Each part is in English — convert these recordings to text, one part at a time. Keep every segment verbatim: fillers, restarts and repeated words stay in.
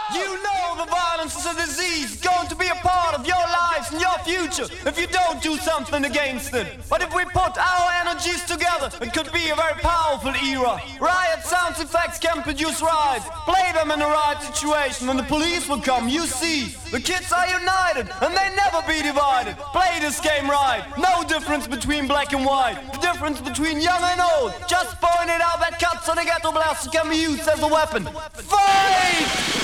You know the violence is a disease, going to be a part of your lives and your future if you don't do something against it. But if we put our energies together, it could be a very powerful era. Riot sound effects can produce riots. Play them in the right situation and the police will come, you see. The kids are united and they never be divided. Play this game right. No difference between black and white. The difference between young and old. Just point it out that cuts on the ghetto blaster can be used as a weapon. Fight!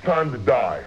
time to die.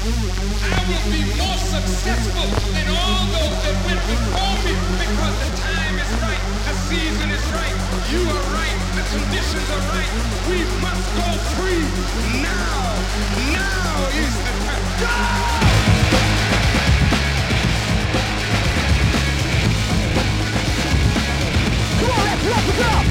I will be more successful than all those that went before me because the time is right, the season is right, you are right, the conditions are right. We must go free now. Now is the time. Go! Come on, let's wrap it up!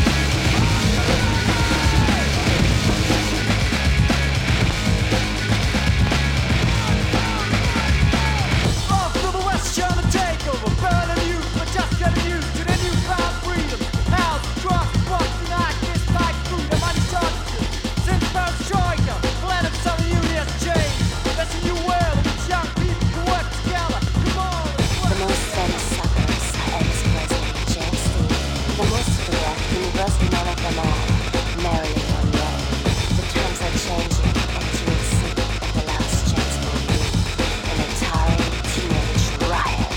Off to the west, trying to take over, burning you, but just getting used to the new found freedom. House, truck, truck, tonight, this like freedom, money charges. Since perestroika, planet Southern Union has changed. That's a new world in which young people can work together. Come on, let's work. The most famous suckers are Elvis Presley, James Dean, the most popular, universal man of them all, Marilyn Monroe. The times are changing, and you will see that the last chance will be an entire teenage riot.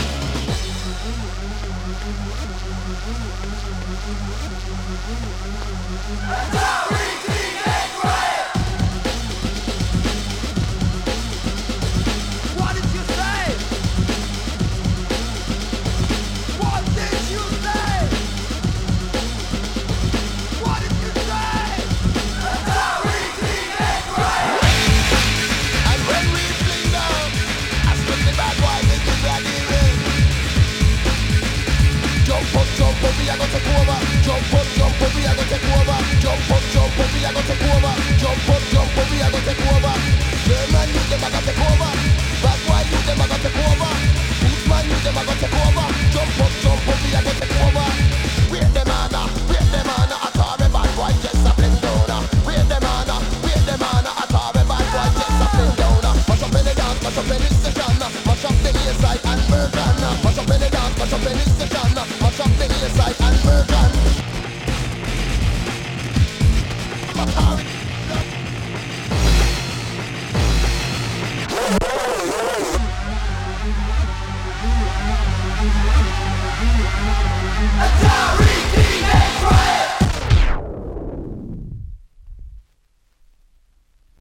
What did you say? What did you say? What did you say? And when we fling down, I split the bad boys into bloody ring. Jump up, jump up, we are gonna take over. Jump up, jump up, we are gonna take over. Jump up, jump up, we are gonna take over. Jump up, jump up, we are gonna take over. German youth, them are gonna take over. Bad boy youth, them are gonna take over. Bootman youth, them are gonna take over. Jump up, jump up, we are gonna take over. Wait them on, wait them on. I saw me bad boy just a fling down. Wait them on, wait them on. I saw me bad boy just a fling down. Mash up in the dance, mash up in the session. Mash up the east side and Bergen. Mash up in the dance, mash up in the session. Mash up the east side and Bergen.